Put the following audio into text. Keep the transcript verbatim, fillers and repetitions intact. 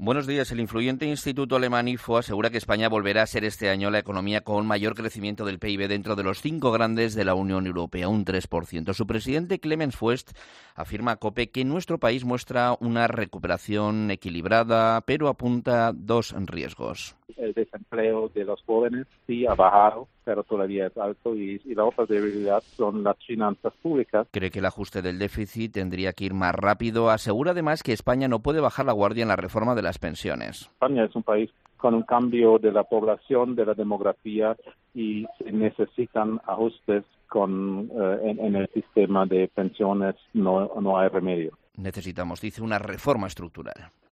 Buenos días. El influyente instituto alemán I F O asegura que España volverá a ser este año la economía con mayor crecimiento del P I B dentro de los cinco grandes de la Unión Europea, un tres por ciento. Su presidente, Clemens Fuest, afirma a COPE que nuestro país muestra una recuperación equilibrada, pero apunta dos riesgos. El desempleo de los jóvenes sí ha bajado, pero todavía es alto, y, y la otra debilidad son las finanzas públicas. Cree que el ajuste del déficit tendría que ir más rápido. Asegura además que España no puede bajar la guardia en la reforma de las pensiones. España es un país con un cambio de la población, de la demografía, y se necesitan ajustes con, eh, en, en el sistema de pensiones. No, no hay remedio. Necesitamos, dice, una reforma estructural.